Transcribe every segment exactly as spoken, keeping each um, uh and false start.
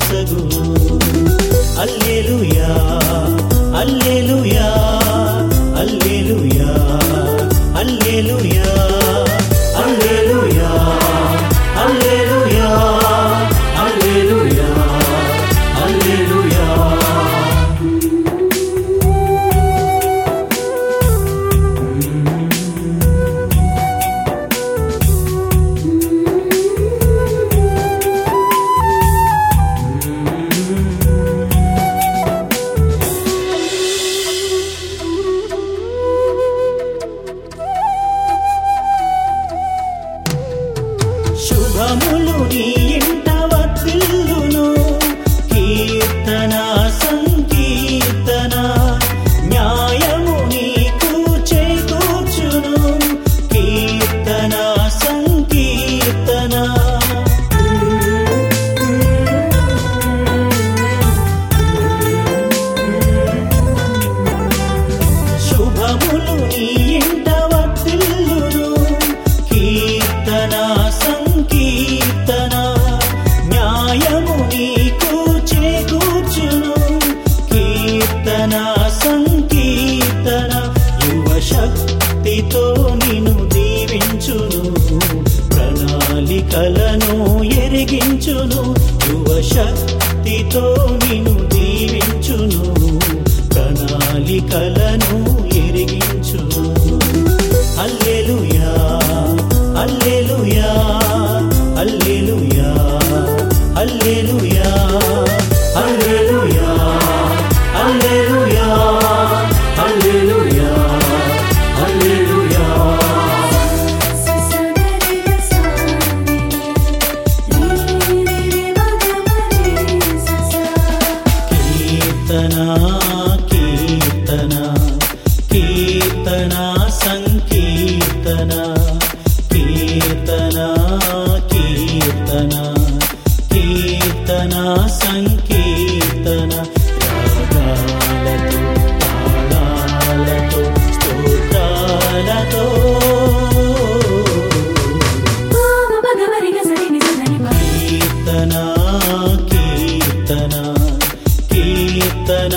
నొసగును. హల్లెలూయా హల్లెలూయా హల్లెలూయా హల్లెలూయా హల్లెలూయా హల్లెలూయా హల్లెలూయా హల్లెలూయా. శుభములు నీ ఇంట వర్ధిల్లును. కీర్తన సంకీర్తన న్యాయము నీకు చేకూర్చును. కీర్తన సంకీర్తన శుభములు నీ ఇంట వర్ధిల్లును. కీర్తన సంకీర్తన న్యాయము నీకు చేకూర్చును. కీర్తన సంకీర్తన యువశక్తితో నిన్ను దీవించును. ప్రణాళికలను ఎరిగించును. యువశక్తితో నిన్ను దీవించును. ప్రణాళికలను ఎరిగించును. హల్లెలూయా హల్లెలూయా హల్లెలూయా హల్లెలూయా హల్లెలూయా హల్లెలూయా హల్లెలూయా హల్లెలూయా. కీర్తన కీర్తన కీర్తన సంకీర్తన కీర్తన కీర్తన కీర్తన సంకీర్తన రాగాలతో తాళాలతో స్తోత్రాలతో కీర్తన కీర్తన కీర్తన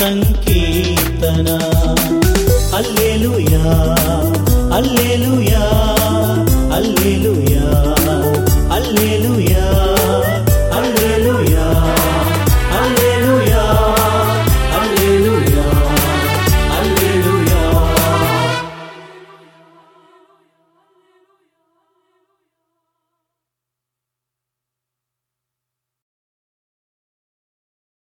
సంకీర్తన. హల్లెలూయా హల్లెలూయా